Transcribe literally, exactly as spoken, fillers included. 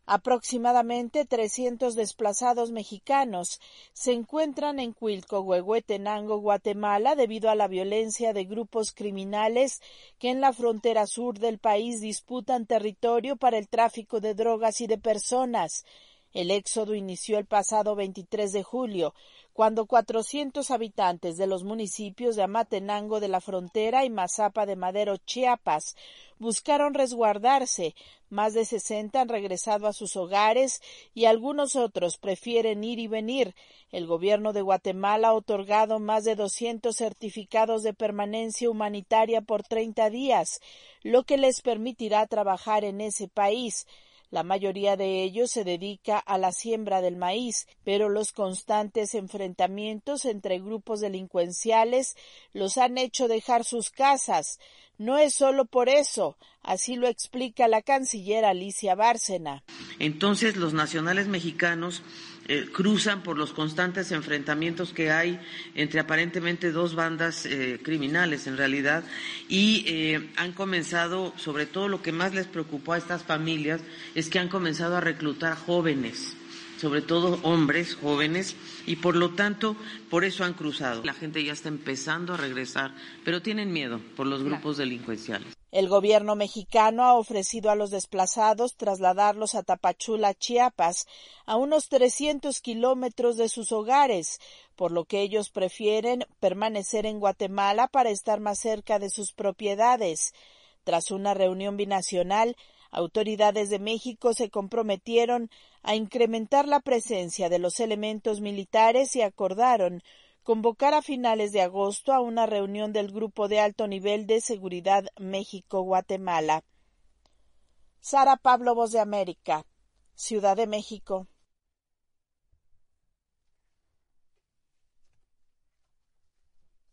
Aproximadamente trescientos desplazados mexicanos se encuentran en Cuilco, Huehuetenango, Guatemala, debido a la violencia de grupos criminales que en la frontera sur del país disputan territorio para el tráfico de drogas y de personas. El éxodo inició el pasado veintitrés de julio, cuando cuatrocientos habitantes de los municipios de Amatenango de la Frontera y Mazapa de Madero, Chiapas, buscaron resguardarse. Más de sesenta han regresado a sus hogares y algunos otros prefieren ir y venir. El gobierno de Guatemala ha otorgado más de doscientos certificados de permanencia humanitaria por treinta días, lo que les permitirá trabajar en ese país. La mayoría de ellos se dedica a la siembra del maíz, pero los constantes enfrentamientos entre grupos delincuenciales los han hecho dejar sus casas. No es solo por eso, así lo explica la canciller Alicia Bárcena. Entonces, los nacionales mexicanos eh, cruzan por los constantes enfrentamientos que hay entre aparentemente dos bandas eh, criminales en realidad y eh, han comenzado, sobre todo lo que más les preocupó a estas familias es que han comenzado a reclutar jóvenes, sobre todo hombres jóvenes, y por lo tanto, por eso han cruzado. La gente ya está empezando a regresar, pero tienen miedo por los grupos delincuenciales. El gobierno mexicano ha ofrecido a los desplazados trasladarlos a Tapachula, Chiapas, a unos trescientos kilómetros de sus hogares, por lo que ellos prefieren permanecer en Guatemala para estar más cerca de sus propiedades. Tras una reunión binacional, autoridades de México se comprometieron a incrementar la presencia de los elementos militares y acordaron convocar a finales de agosto a una reunión del Grupo de Alto Nivel de Seguridad México-Guatemala. Sara Pablo, Voz de América, Ciudad de México.